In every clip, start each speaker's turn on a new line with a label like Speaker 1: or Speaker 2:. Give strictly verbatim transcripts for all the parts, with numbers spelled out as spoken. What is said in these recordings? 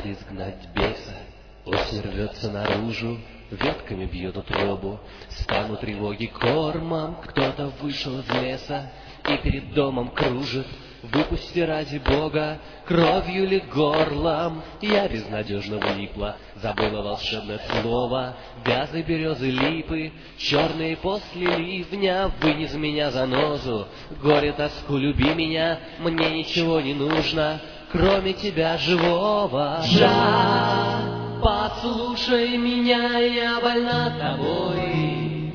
Speaker 1: надо изгнать беса. Осень рвется наружу, ветками бьет утробу. Станут тревоги кормом, кто-то вышел из леса и перед домом кружит. Выпусти ради Бога, кровью ли горлом. Я безнадежно влипла, забыла волшебное слово. Вязы, березы, липы, черные после ливня. Вынь из меня занозу, горе, тоску, люби меня. Мне ничего не нужно, кроме тебя живого. Жа, послушай меня, я больна тобой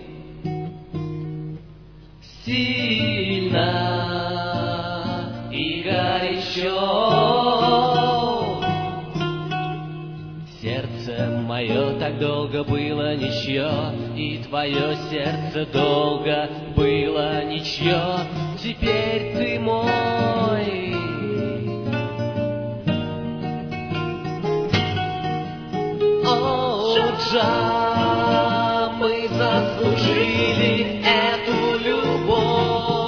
Speaker 1: сильно и горячо. Сердце мое так долго было ничье, и твое сердце долго было ничье. Теперь ты мой. О, Джа, мы заслужили эту любовь.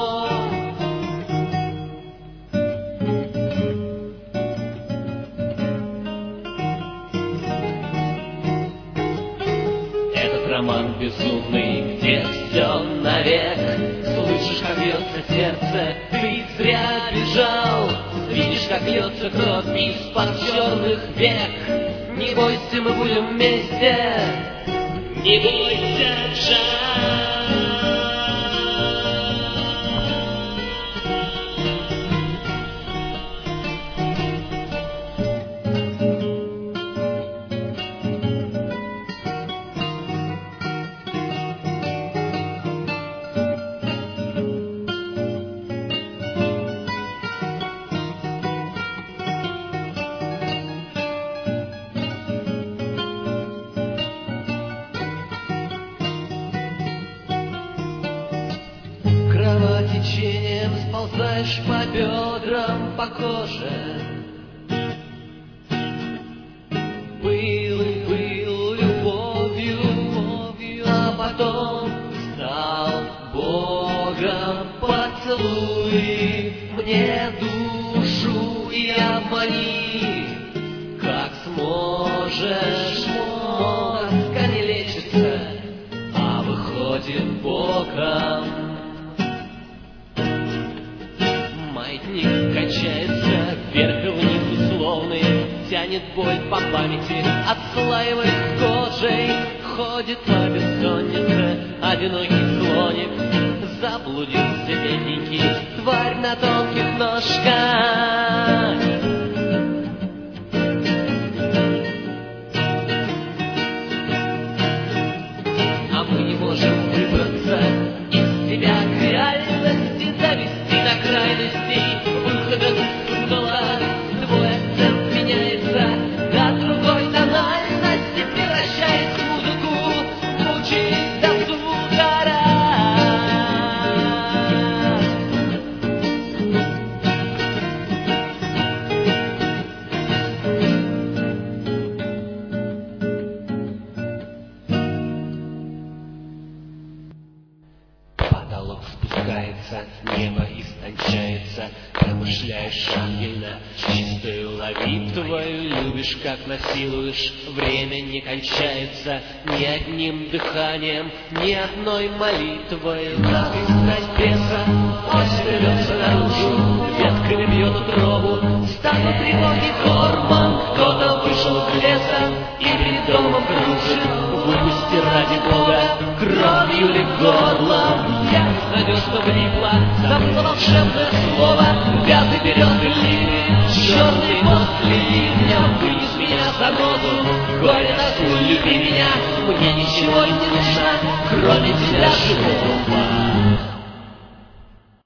Speaker 1: Роман безумный, где все навек. Слышишь, как бьется сердце, ты зря бежал. Видишь, как льется кровь из-под черных век. Не бойся, мы будем вместе. Не бойся, Джа. Кровотечением сползаешь по бедрам, по коже. Был и был любовью, а потом стал Богом. Поцелуй мне душу и обмани, как сможешь. Тоска не лечится, а выходит боком. Маятник качается вверх и вниз условный, тянет боль по памяти, отслаивает кожей. Ходит по бессоннице одинокий слоник, заблудился бедненький, тварь на тонких ножках. А мы не можем выбраться из себя к реальности, довести до крайностей. Выхода не было, твой акцент меняется до другой тональности, превращаясь в музыку, звучит до судора. Потолок спускается, небо истончается. Промышляешь ангельно, чистую лови твою любишь, как насилуешь. Время не кончается ни одним дыханием, ни одной молитвой. Надо изгнать беса, осень рвется наружу, ветками бьет утробу. Станут тревоги кормом, кто-то вышел из леса и перед домом кружит. Выпусти ради Бога, кровью ли горлом. Я надежно влипла, забыла волшебное слово. Вязы, березы, липы, черный после ливня. Вынь из меня занозу, горе, тоску, люби меня. Мне ничего не нужно, кроме тебя живого.